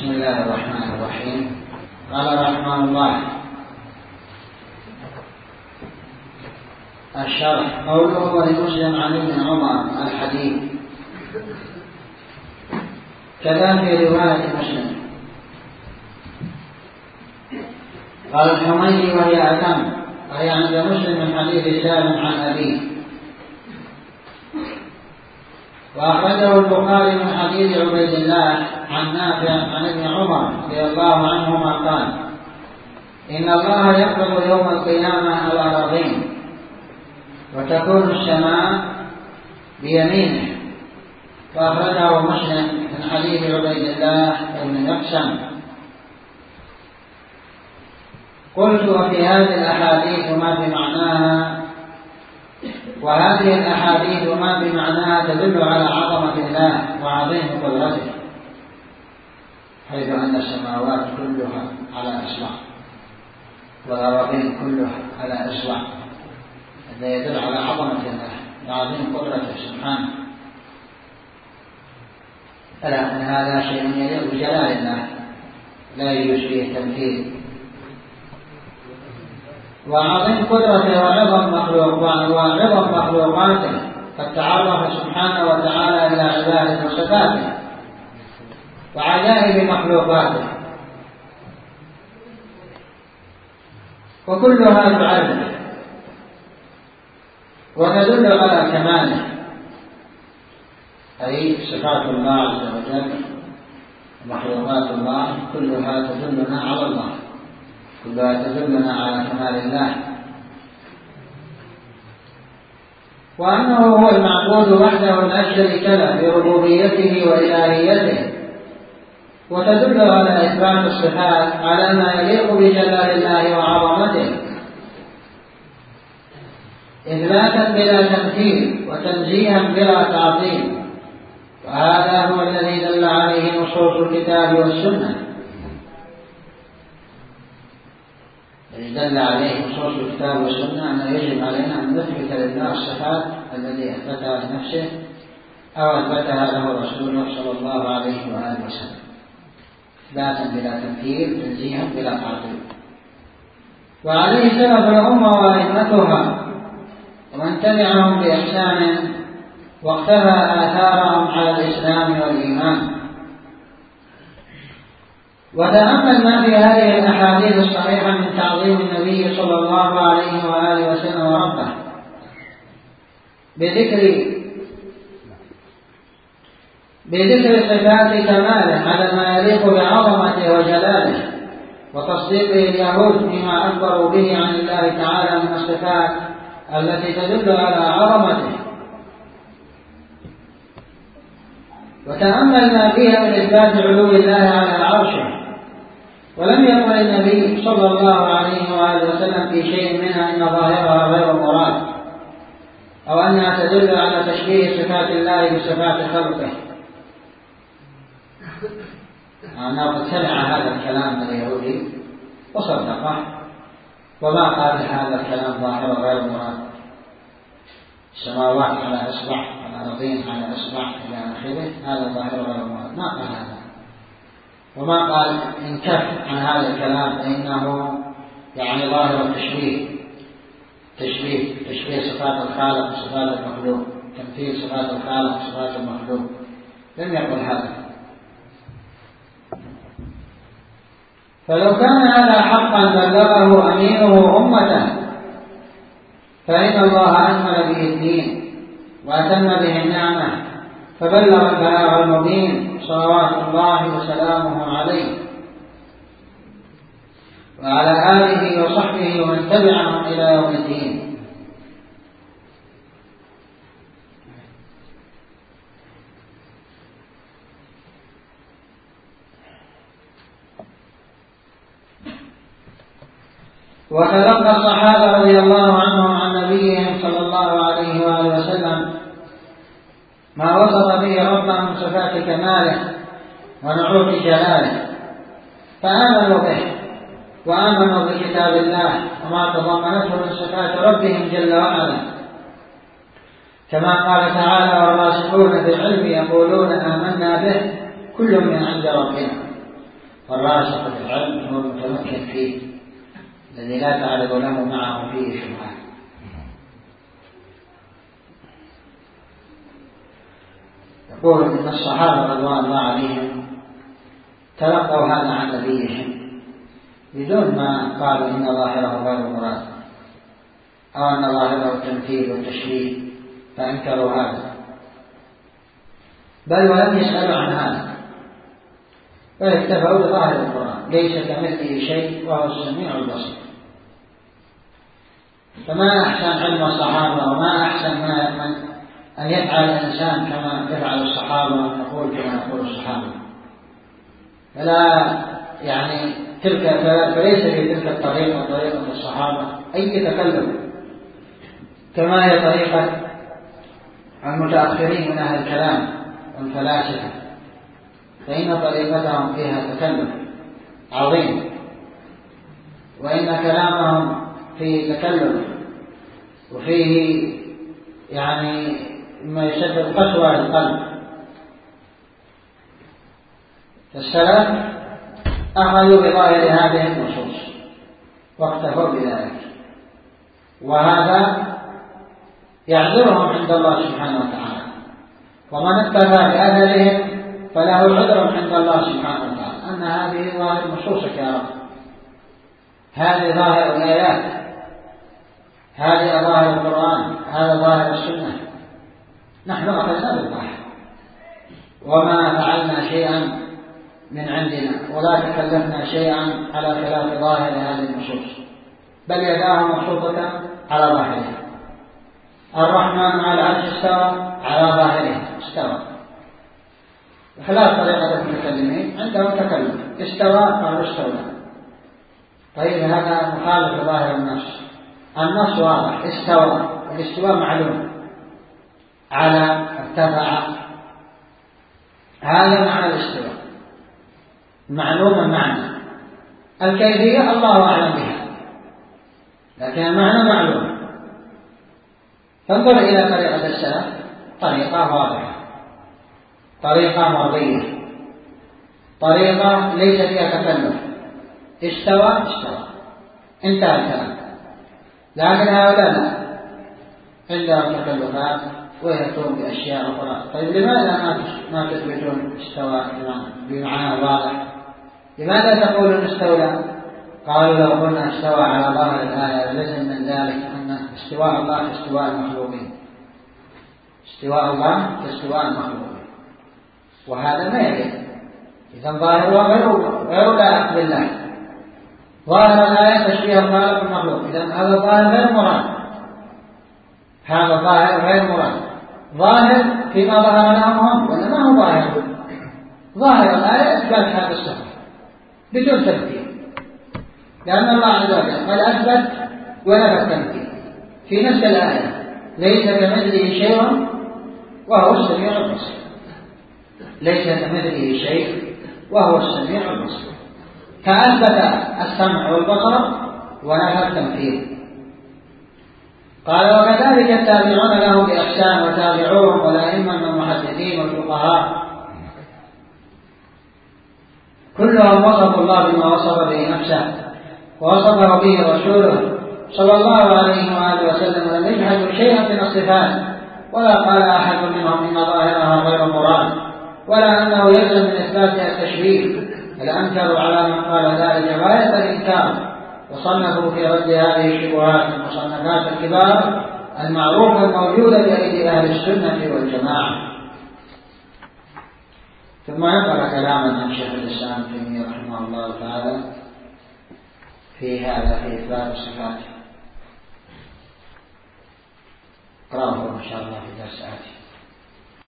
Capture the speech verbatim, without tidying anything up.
بسم الله الرحمن الرحيم. قال رحمه الله: الشرح. قوله ولمسلم عن ابن عمر الحديث كذا في رواية مسلم. قال الحميدي وهي أتم، وهي عند مسلم من حديث سالم عن أبيه، وأخرجه البخاري من حديث عبيد الله عن نافع عن ابن عمر رضي الله عنهما قال: إن الله يقبض يوم القيامة الأراضين وتكون السماء بيمينه. وأخرجه مسلم من حديث عبيد الله بن مقسم. قلت: وفي هذه الأحاديث ما بمعناها، وهذه الأحاديث ما بمعناها تدل على عظمة الله وعظيم قدرته، حيث أن السماوات كلها على إصبع والأراضين كلها على إصبع، هذا يدل على عظمة الله وعظيم قدرته سبحانه، ألا أن هذا شيء يليق بجلال الله لا يجوز فيه تمثيل، وعظيم قدرته وعظم وعظم مخلوقاته، قد تعرف سبحانه وتعالى إلى عباده وصفاته وعجائب مخلوقاته، وكلها تعرف وتدل على كماله، أي صفات الله عز وجل ومخلوقات الله كلها تدلنا على الله، كلها تدلنا على كمال الله، وأنه هو المعبود وحده لا شريك له بربوبيته وإلهيته، وتدل على إثبات الصفات على ما يليق بجلال الله وعظمته، إثباتا بلا تمثيل وتنزيها بلا تعطيل، وهذا هو الذي دل عليه نصوص الكتاب والسنة، دل عليه نصوص الكتاب والسنة أنه يجب علينا أن نثبت لله الصفات التي أثبتها لنفسه أو أثبتها له رسوله صلى الله عليه وآله وسلم، إثباتا بلا تمثيل تنزيها بلا تعطيل. وعليه سلف الأمة وأئمتها ومن تبعهم بإحسان واقتفى آثارهم على الإسلام والإيمان. وتأمل ما في هذه الأحاديث الصحيحة من تعظيم النبي صلى الله عليه وآله وسلم ربه بذكر بذكر صفات كماله على ما يليق بعظمته وجلاله، وتصديق اليهود فيما أخبروا به عن الله تعالى من الصفات التي تدل على عظمته. وتأمل ما فيها من إثبات علو الله على عرشه، ولم يقل النبي صلى الله عليه وآله وسلم في شيء منها إن ظاهرها غير مراد، أو أنها تدل على تشبيه صفات الله بصفات خلقه. أنا قد سمع هذا الكلام من اليهودي وصدقه، وما قال هذا الكلام ظاهر غير مراد، السماوات على إصبع والأرضين على إصبع إلى آخره، هذا ظاهر غير مراد، ما قال هذا، وما قال انكف عن هذا الكلام فإنه يعني ظاهر التشبيه، تشبيه تشبيه صفات الخالق وصفات المخلوق، تمثيل صفات الخالق وصفات المخلوق، لم يقل هذا. فلو كان هذا حقا بلغه أمينه أمته، فإن الله أكمل به الدين وأتم به النعمة، فبلغ البلاغ المبين صلوات الله وسلامه عليه وعلى آله وصحبه ومن تبعهم إلى يوم الدين. وتلقى الصحابة رضي الله عنهم عن نبيهم صلى الله عليه وآله وسلم ما وصف به ربه من صفات كماله ونعوت جلاله، فآمنوا به وآمنوا بكتاب الله وما تضمنته من صفات ربهم جل وعلا، كما قال تعالى: والراسخون في العلم يقولون آمنا به كل من عند ربنا. والراسخ في العلم هو المتمكن فيه الذي لا تعرض له معه فيه شبهات. يقول إن الصحابة رضوان الله عليهم تلقوا هذا عن نبيهم بدون ما قالوا إن ظاهره غير مراد أو أن ظاهره التمثيل والتشبيه فأنكروا هذا، بل ولم يسألوا عن هذا، بل اكتفوا بظاهر القرآن ليس كمثله شيء وهو السميع البصير. فما أحسن علم الصحابة وما أحسن ما من أن يفعل الإنسان كما يفعل الصحابة وأن يقول كما يقول الصحابة. فلا يعني تلك فليس في تلك الطريقة طريقة الصحابة أي تكلم، كما هي طريقة المتأخرين من أهل الكلام والفلاسفة، فإن طريقتهم فيها تكلم عظيم، وإن كلامهم فيه تكلم وفيه يعني ما يسبب قسوة للقلب. فالسلف أخذوا بظاهر هذه النصوص واكتفوا بذلك، وهذا يعذرهم عند الله سبحانه وتعالى، ومن اكتفى بأثرهم فله عذر عند الله سبحانه وتعالى أن هذه ظاهر نصوصك يا رب، هذه ظاهر الآيات، هذه ظاهر القرآن، هذا ظاهر السنة، نحن أخذنا بالظاهر وما فعلنا شيئا من عندنا ولا تكلفنا شيئا على خلاف ظاهر هذه النصوص، بل يداه مبسوطة على ظاهرها. الرحمن على العرش استوى على ظاهره استوى، خلاف طريقة المتكلمين عندهم تكلم استوى قالوا استولى. طيب هذا مخالف ظاهر النص، النص واضح استوى، والاستواء معلوم على ارتفع، هذا معنى الاستواء معلوم المعنى، الكيفية الله أعلم بها لكن المعنى معلوم. فانظر إلى طريقة السلف، طريقة واضحة، طريقة مرضية، طريقة ليس فيها تكلف، استوى استوى انتهى الكلام. لكن هؤلاء لا، عندهم تكلفات ويأتون بأشياء أخرى. طيب لماذا ما تثبتون استوى بمعنى واضح؟ لماذا تقولون استولى؟ قالوا لو قلنا استوى على ظاهر الآية لازم من ذلك أن استواء الله كاستواء المخلوقين، استواء الله كاستواء المخلوقين، وهذا ما يليق. إذا ظاهرها غير غير لائق بالله، ظاهر الآية تشبيه الخالق بالمخلوق، إذا هذا ظاهر غير مراد، هذا ظاهر غير مراد، ظاهر فيما ظهر لهم هم ولا ما هو ظاهر؟ ظاهر الآية إثبات هذا الصفة بدون تمثيل، لأن الله عز وجل قد أثبت ونفى التمثيل في نفس الآية، ليس كمثله شيء وهو السميع البصير، ليس كمثله شيء وهو السميع البصير، فأثبت السمع والبصر ونفى التمثيل. قال وكذلك التابعون له بإحسان وتابعوهم والأئمة من المحدثين والفقهاء كلهم وصفوا الله بما وصف به نفسه ووصفه به رسوله صلى الله عليه وآله وسلم، لم يجحدوا شيئا من الصفات، ولا قال أحد منهم إن ظاهرها غير مراد، ولا أنه يلزم من إثباتها التشبيه، بل أنكروا على من قال ذلك غاية الإنكار، وصنفوا في رد هذه الشبهات المصنفات الكبار المعروفة الموجودة بأيدي أهل السنة والجماعة. ثم نقل كلاما عن شيخ الإسلام ابن تيمية رحمه الله تعالى في هذا في إثبات الصفات، قرأه إن شاء الله في درس آتي.